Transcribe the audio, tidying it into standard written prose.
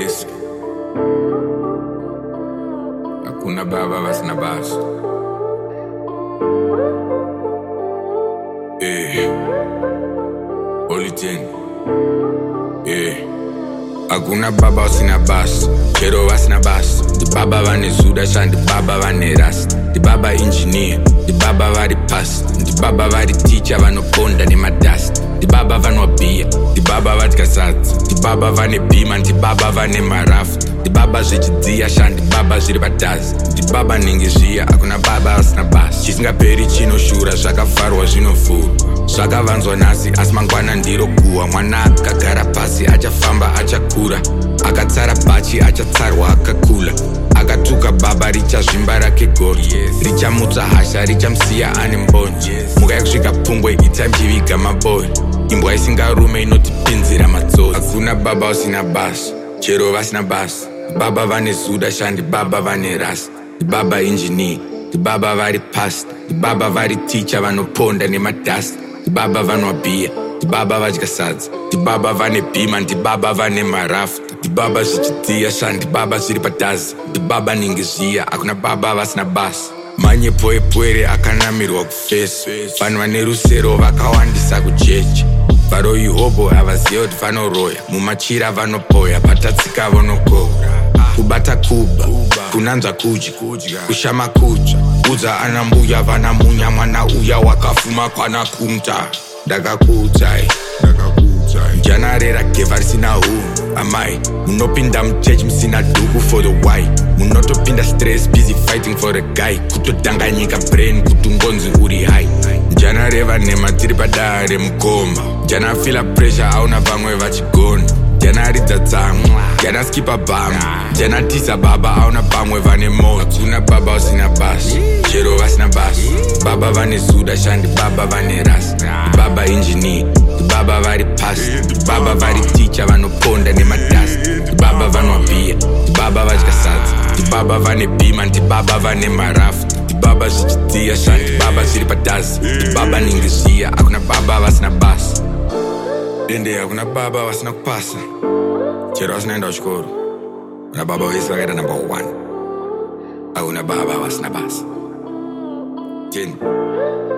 desk. Hakuna baba vasina basa. Politin. Hakuna baba vasina basa. Chero vasina basa. Di baba vane zuda shan, di baba vane rasta. Di baba engineer, di baba vari past. Di baba vari teacher vanoponda nemadust. Di baba vanobia, di baba vatikasatsa. Di baba vane bima, di baba vane marafta. Di baba zvichidziya shan, di baba zviri padazi. Di baba ningizviya, hakuna baba asina basa. Chisingaperi chinoshura, zvakafarwa zvinovhurwa. Zvakavanzwa nhasi asi mangwana ndiro guhwa. Mwana akagara pasi achafamba achakura. Akatsara bhachi achatsarwa akakula. Akatuka baba richazvimba rake gori. Richamutsa hasha richamusiya ane mboni. Muka yekusvika pungwe ichamchiviga maboi. Imbwa isingarume inotipinzira matsotsi. Hakuna baba usina basa, chero vasina basa. Baba vane zuda shandi, baba vane rasta. Di baba engineer, di baba vari past. Di baba vari teacher vanoponda nemadust. Di baba vanwa bia, di baba vadya sadza. Di baba vane bima, di baba vane marafta. Di baba zvichidziya shandi, baba zviri padazi. Di baba ningizviya, hakuna baba vasina basa. Manye poepwere akanamirwa kufesa. Vanhu vane rusero vakawandisa kucheche. Varoi hobo havaziva kuti vanoroya. Mumachira vanopoya, patatsika vanokora. Kubata kuba, kunanzva kudya. Kushama kudya, udza ana mbuya vana munya. Mwana uya wakafuma kwana kumta. Ndakakuudzai janarera geva risina hunhu. Amai munopinda muchechi musina dhuku for the why. Munotopinda stress busy fighting for a guy. Kutodanganyika brain kuti ngonzi uri high. Janareva nhema tiri padaa remukomba. Janafila pressure auna vamwe vachigona. Janaridza tsamwa, janaskipa bhama. Janatisa baba auna pamwe vane moto. Hakuna baba usina basa, chero vasina basa. Baba vane zuda shandi, baba vane rasta. Di baba engineer, di baba vari past. Di baba vari teacher vanoponda nemadust. Di baba vanwa bia, di baba vadya sadza. Di baba vane bima, di baba vane marafta. Di baba zvichidziya shandi, di baba zviri padazi. Di baba ningizviya, hakuna baba vasina basa. Dende hakuna baba vasina kupasa, chero vasinaenda kuchikoro. Kuna baba vese vakaita number 1. Hakuna baba vasina basa. 10